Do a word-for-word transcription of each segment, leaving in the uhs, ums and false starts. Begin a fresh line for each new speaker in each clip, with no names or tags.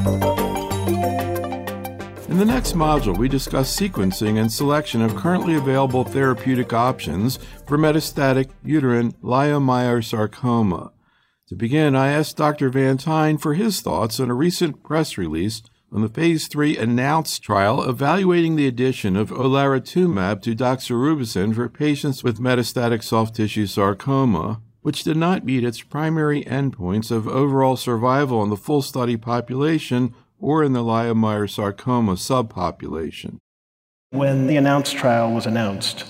In the next module, we discuss sequencing and selection of currently available therapeutic options for metastatic uterine leiomyosarcoma. To begin, I asked Doctor Van Tine for his thoughts on a recent press release on the Phase three ANNOUNCE trial evaluating the addition of olaratumab to doxorubicin for patients with metastatic soft tissue sarcoma, which did not meet its primary endpoints of overall survival in the full study population or in the leiomyosarcoma subpopulation.
When the ANNOUNCE trial was announced,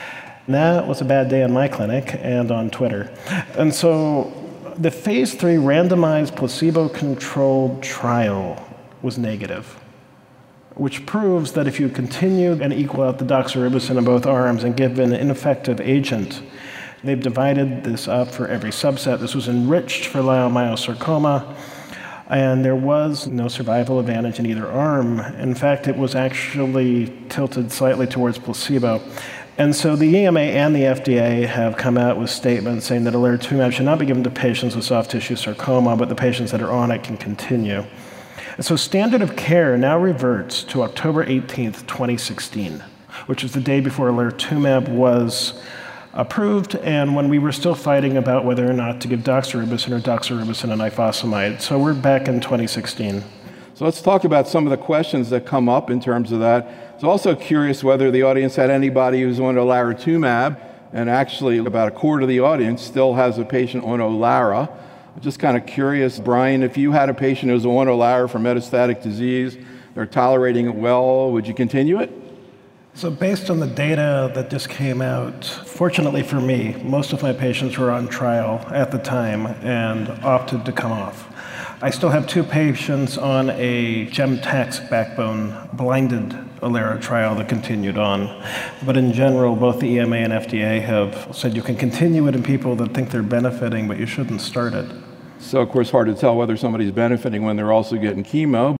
that was a bad day in my clinic and on Twitter. And so the Phase three randomized placebo-controlled trial was negative, which proves that if you continue and equal out the doxorubicin in both arms and give an ineffective agent, they've divided this up for every subset. This was enriched for leiomyosarcoma, and there was no survival advantage in either arm. In fact, it was actually tilted slightly towards placebo. And so the E M A and the F D A have come out with statements saying that olaratumab should not be given to patients with soft tissue sarcoma, but the patients that are on it can continue. And so standard of care now reverts to October eighteenth, twenty sixteen, which is the day before olaratumab was approved and when we were still fighting about whether or not to give doxorubicin or doxorubicin and ifosfamide. So we're back in twenty sixteen.
So let's talk about some of the questions that come up in terms of that. I was also curious whether the audience had anybody who's on olaratumab, and actually about a quarter of the audience still has a patient on Olara. I'm just kind of curious, Brian, if you had a patient who's on Olara for metastatic disease, they're tolerating it well, would you continue it?
So based on the data that just came out, fortunately for me, most of my patients were on trial at the time and opted to come off. I still have two patients on a Gemtex backbone blinded Olera trial that continued on. But in general, both the E M A and F D A have said you can continue it in people that think they're benefiting, but you shouldn't start it.
So, of course, hard to tell whether somebody's benefiting when they're also getting chemo.